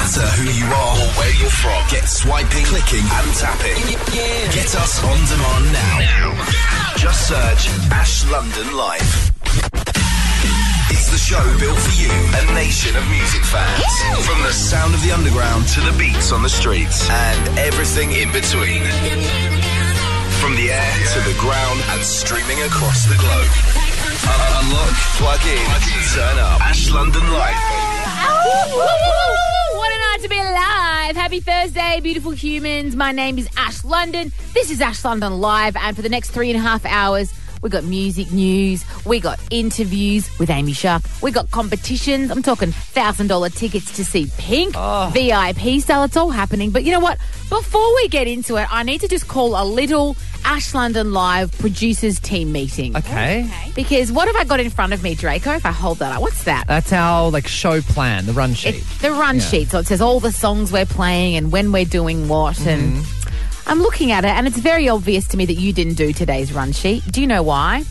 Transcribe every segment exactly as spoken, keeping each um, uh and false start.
matter who you are or where you're from, get swiping, clicking and tapping. Get us on demand now. Just search Ash London Live. It's the show built for you, a nation of music fans. From the sound of the underground to the beats on the streets and everything in between. From the air to the ground and streaming across the globe. Uh, unlock, plug in, turn up. Ash London Live. What a night to be alive. Happy Thursday, beautiful humans. My name is Ash London. This is Ash London Live, and for the next three and a half hours, we got music news, we got interviews with Amy Shark, we got competitions. I'm talking one thousand dollars tickets to see Pink, oh. V I P style. It's all happening. But you know what? Before we get into it, I need to just call a little Ash London Live producers team meeting. Okay. okay. Because what have I got in front of me, Draco? If I hold that up, what's that? That's our like show plan, the run sheet. It's the run yeah. sheet. So it says all the songs we're playing and when we're doing what. Mm-hmm. And I'm looking at it, and it's very obvious to me that you didn't do today's run sheet. Do you know why?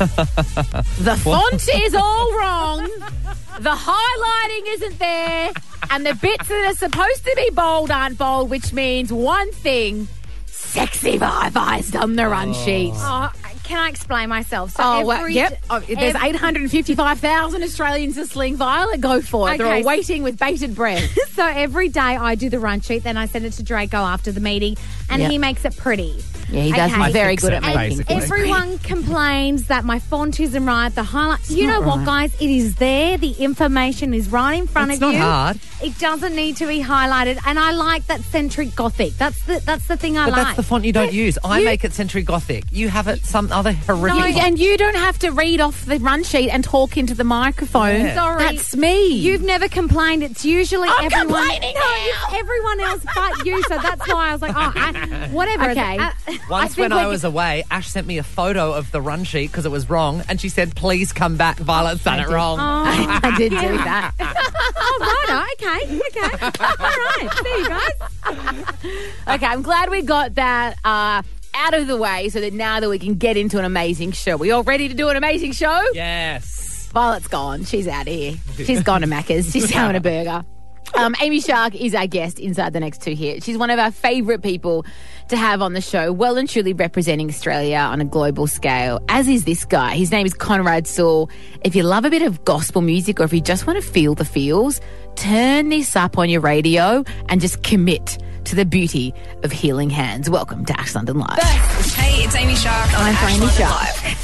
The font is all wrong. The highlighting isn't there. And the bits that are supposed to be bold aren't bold, which means one thing: Sexy Vi-Fi's done the run oh. sheet. Oh, can I explain myself? So oh, well, every, yep. Oh, there's every, eight hundred fifty-five thousand Australians are sling Violet. Go for it. Okay. They're all waiting with bated breath. So every day I do the run sheet, then I send it to Draco after the meeting, and yep. he makes it pretty. Yeah, he does. Okay. He's very good at it, making basically. things. Everyone complains that my font isn't right, the highlights. You know what, right. guys? It is there. The information is right in front it's of you. you. It's not hard. It doesn't need to be highlighted, and I like that centric Gothic. That's the that's the thing I But like. that's the font you don't Yeah. use. I You- make it Century Gothic. You have it some other horrific No, font. and you don't have to read off the run sheet and talk into the microphone. Yeah. Sorry. That's me. You've never complained. It's usually I'm everyone. complaining no, now. it's everyone else but you. So that's why I was like, oh, I, whatever. Okay. Uh, Once I when think I we- was away, Ash sent me a photo of the run sheet because it was wrong, and she said, please come back. Violet's done it wrong. oh, I did do that. oh, right. Okay. Okay. All right. There you guys. Okay, I'm glad we got that uh, out of the way so that now that we can get into an amazing show. We all ready to do an amazing show? Yes. Violet's gone. She's out of here. She's gone to Macca's. She's having a burger. Um, Amy Shark is our guest inside the next two hits. She's one of our favourite people to have on the show, well and truly representing Australia on a global scale, as is this guy. His name is Conrad Sewell. If you love a bit of gospel music or if you just want to feel the feels, turn this up on your radio and just commit to the beauty of healing hands. Welcome to Ash London Live. Hey, it's Amy Shark on I'm Ash Amy London Shark.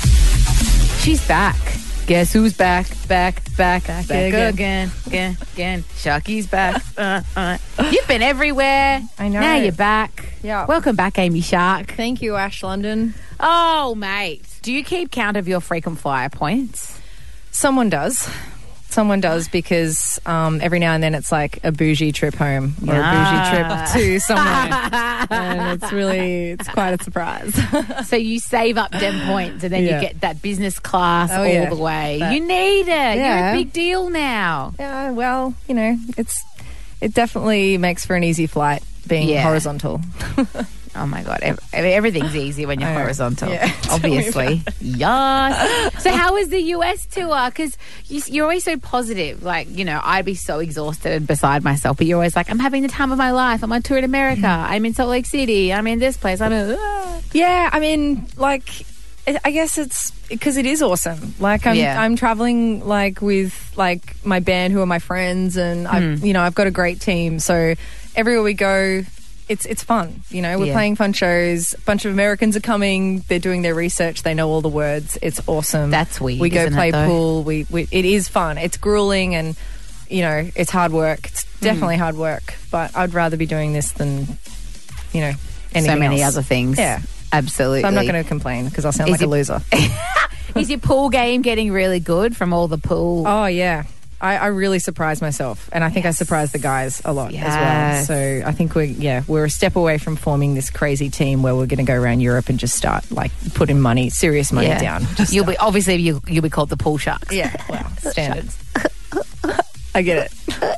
Live. She's back. Guess who's back? Back, back, back, back again. again, again, again. Sharky's back. Uh, uh. You've been everywhere. I know. Now you're back. Yeah. Welcome back, Amy Shark. Thank you, Ash London. Oh, mate. Do you keep count of your frequent flyer points? Someone does. Someone does because um, every now and then it's like a bougie trip home or Yeah. a bougie trip to somewhere. And it's really, it's quite a surprise. So you save up them points and then Yeah. you get that business class Oh, all yeah. the way. That- you need it. You're Yeah. a big deal now. Yeah, well, you know, it's it definitely makes for an easy flight being Yeah. horizontal. Oh, my God. Ev- everything's easy when you're I know. horizontal, Yeah, tell me obviously. Yes. So how was the U S tour? Because you, you're always so positive. Like, you know, I'd be so exhausted and beside myself, but you're always like, I'm having the time of my life. I'm on tour in America. I'm in Salt Lake City. I'm in this place. I'm in... Ah. Yeah, I mean, like, I guess it's because it is awesome. Like, I'm Yeah. I'm traveling like with like my band who are my friends, and I've you know I've got a great team. So everywhere we go, it's it's fun. You know, we're Yeah. playing fun shows. A bunch of Americans are coming. They're doing their research. They know all the words. It's awesome. That's weird, We go isn't it, play though? pool. We, we it is fun. It's grueling and you know it's hard work. It's definitely hard work. But I'd rather be doing this than you know anything So many else. other things. Yeah. Absolutely. So I'm not going to complain because I'll sound Is like a it- loser. Is your pool game getting really good from all the pool? Oh, yeah. I, I really surprised myself, and I think I surprised the guys a lot Yes. as well. So I think we're yeah we're a step away from forming this crazy team where we're going to go around Europe and just start like putting money, serious money Yeah. down. Just You'll be obviously you, you'll be called the pool sharks. yeah, well, standards. I get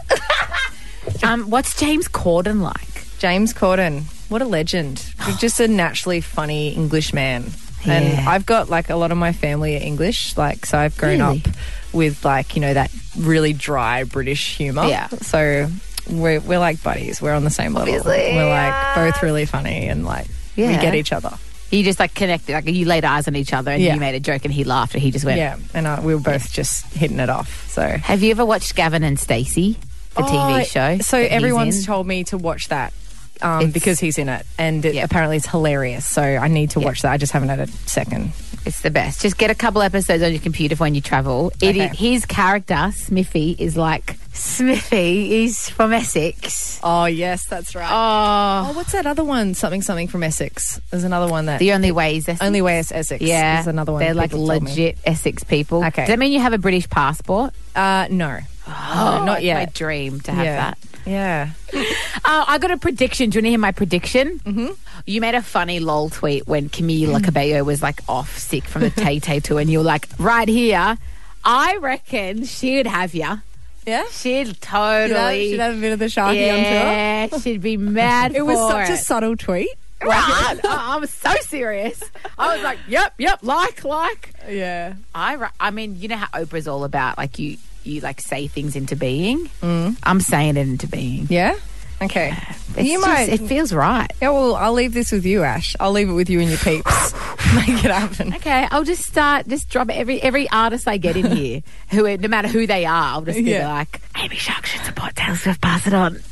it. Um, what's James Corden like? James Corden, what a legend! Just a naturally funny English man. And Yeah. I've got like a lot of my family are English, like so I've grown Really? up with like you know that really dry British humour. Yeah. So we're, we're like buddies. We're on the same level. Obviously, we're like yeah. both really funny and like we Yeah. get each other. You just like connected, like you laid eyes on each other and Yeah. you made a joke and he laughed and he just went. Yeah, and uh, we were both just hitting it off. So Have you ever watched Gavin and Stacey, the T V Oh, show? So that he's everyone's in? told me to watch that um, It's- because he's in it, and it, Yeah. apparently it's hilarious. So I need to Yeah. watch that. I just haven't had a second. It's the best. Just get a couple episodes on your computer for when you travel. It Okay. is, his character, Smithy, is like Smithy. He's from Essex. Oh yes, that's right. Oh, Oh, what's that other one? Something something from Essex. There's another one that the only way is Essex. only way is Essex. Yeah, is another one. They're like people told me. legit Essex people. Okay. Does that mean you have a British passport? Uh, no, Oh, not it's yet. My dream to have yeah. that. Yeah. Uh, I got a prediction. Do you want to hear my prediction? Mm-hmm. You made a funny lol tweet when Camila Cabello was like off sick from the Tay Tay tour, and you were like, right here, I reckon she'd have you. Yeah. She'd totally. She'd have a bit of the Sharky on tour. yeah, she'd be mad. It was for such a it. subtle tweet. Right. I was so serious. I was like, yep, yep, like, like. Yeah. I, ra- I mean, you know how Oprah's all about, like, you, you like say things into being. Mm. I'm saying it into being. Yeah. Okay. It's you just- might. It feels right. Yeah. Well, I'll leave this with you, Ash. I'll leave it with you and your peeps. Make it happen. Okay, I'll just start, just drop every every artist I get in here, who no matter who they are, I'll just be Yeah. like, Amy Shark should support Taylor Swift, pass it on.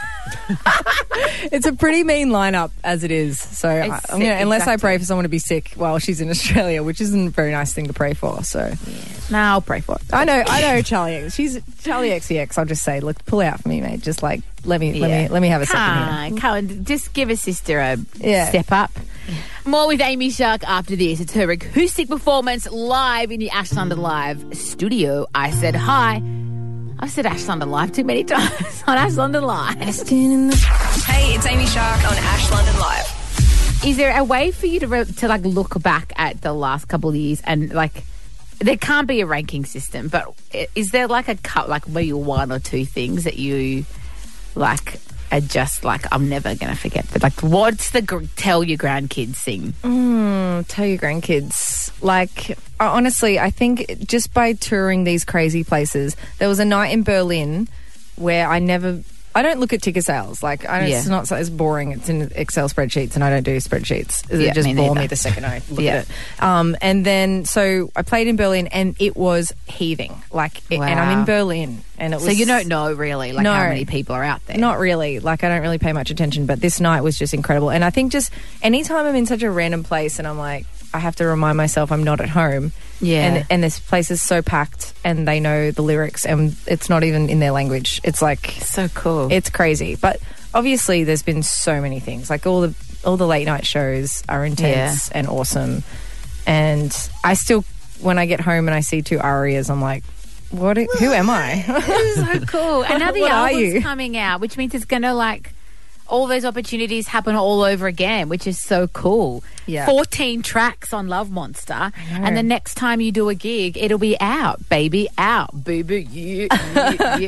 It's a pretty mean lineup as it is. So I, It's- I'm gonna, unless I exactly. pray for someone to be sick while she's in Australia, which isn't a very nice thing to pray for. So No, I'll pray for it. I know, I know, Charlie. She's Charlie X C X. I'll just say, look, pull out for me, mate. Just like let me, let Yeah. me, let me have a second Come here. on, come on, just give a sister a Yeah. step up. More with Amy Shark after this. It's her acoustic performance live in the Ash London Live studio. I said hi. I've said Ash London Live too many times on Ash London Live. Hey, it's Amy Shark on Ash London Live. Is there a way for you to re- to like look back at the last couple of years and like there can't be a ranking system, but i- is there like a cut like maybe one or two things that you like are just like I'm never gonna forget? But like, what's the gr- tell your grandkids thing? Mm, tell your grandkids. Like, uh, honestly, I think just by touring these crazy places, there was a night in Berlin where I never. I don't look at ticket sales. Like, I don't, Yeah. it's not so it's boring. It's in Excel spreadsheets, and I don't do spreadsheets. It Yeah, just me bore neither. me the second I look Yeah. at it. Um, and then, so I played in Berlin, and it was heaving. Like, it, and I'm Wow. in Berlin, and it was So you don't know really like No. how many people are out there. Not really. Like, I don't really pay much attention, but this night was just incredible. And I think just anytime I'm in such a random place and I'm like, I have to remind myself I'm not at home. Yeah. And, and this place is so packed and they know the lyrics and it's not even in their language. It's like, So cool. it's crazy. But obviously there's been so many things. Like all the all the late night shows are intense and awesome. And I still, when I get home and I see two arias, I'm like, what? Are, who am I? so cool. And now the What are album's you? coming out, which means it's going to like all those opportunities happen all over again, which is so cool. Yeah. fourteen tracks on Love Monster, and the next time you do a gig, it'll be out, baby, out, boo boo. You, you, you,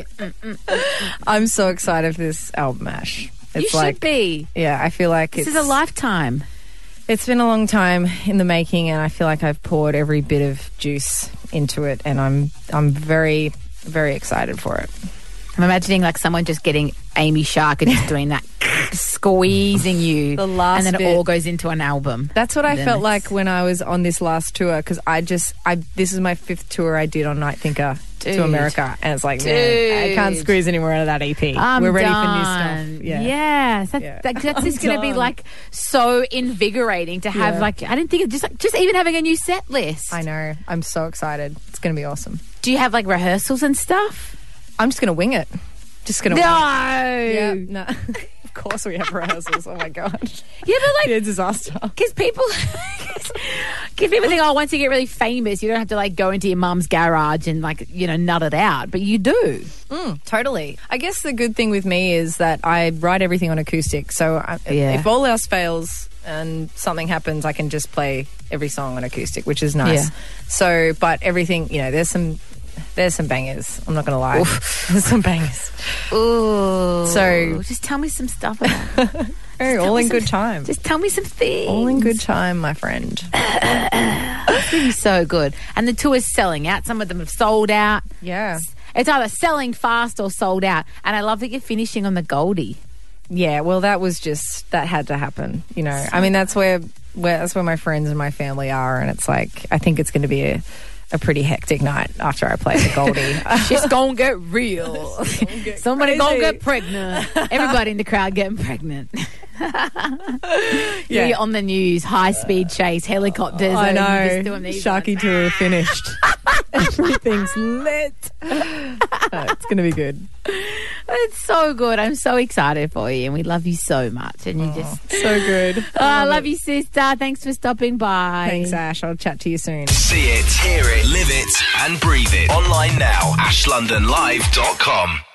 mm. I'm so excited for this album, Ash. You It's should like, be. yeah, I feel like This it's is a lifetime. It's been a long time in the making, and I feel like I've poured every bit of juice into it, and I'm I'm very very excited for it. I'm imagining like someone just getting Amy Shark and just doing that, squeezing you, The last and then bit. it all goes into an album. That's what I Then felt it's- like when I was on this last tour, because I just I this is my fifth tour I did on Night Thinker Dude. to America, and it's like, man, I can't Dude. squeeze any more out of that E P. I'm We're ready done. for new stuff. Yeah. Yes, that, Yeah. that, that's just I'm going to be done. like so invigorating to have. Yeah. Like, I didn't think of just like, just even having a new set list. I know. I'm so excited. It's going to be awesome. Do you have like rehearsals and stuff? I'm just going to wing it. Just going to No. wing it. Yeah. No. Of course we have rehearsals. Oh my god. Yeah, but like, Be a disaster. because people, because people think, oh, once you get really famous, you don't have to like go into your mum's garage and like you know nut it out, but you do. Mm, totally. I guess the good thing with me is that I write everything on acoustic. So I, Yeah. if all else fails and something happens, I can just play every song on acoustic, which is nice. Yeah. So, but everything, you know, there's some there's some bangers. I'm not going to lie. There's some bangers. Ooh. So- just tell me some stuff about it. Hey, Tell all me in some- good time. Just tell me some things. All in good time, my friend. It's going to be so good. And the tour's selling out. Some of them have sold out. Yeah. it's either selling fast or sold out. And I love that you're finishing on the Goldie. Yeah, well, that was just, that had to happen, you know. I mean, that's where, where that's where my friends and my family are, and it's like, I think it's going to be a, a pretty hectic night after I play the Goldie. It's going to get real. get Somebody crazy. going to get pregnant. Everybody in the crowd getting pregnant. Yeah. You're on the news, high-speed chase, helicopters. I and know. you're just doing these Sharky ones. tour finished. Everything's lit. Uh, it's going to be good. It's so good. I'm so excited for you, and we love you so much. And you just... So good. Oh, I love you, sister. Thanks for stopping by. Thanks, Ash. I'll chat to you soon. See it, hear it, live it, and breathe it. Online now, ash london live dot com.